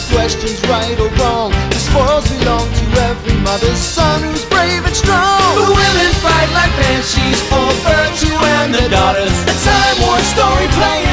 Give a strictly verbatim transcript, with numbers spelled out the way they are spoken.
ask questions, right or wrong. The spoils belong to every mother's son who's brave and strong. The women fight like banshees for virtue and their daughters. A time-worn story playing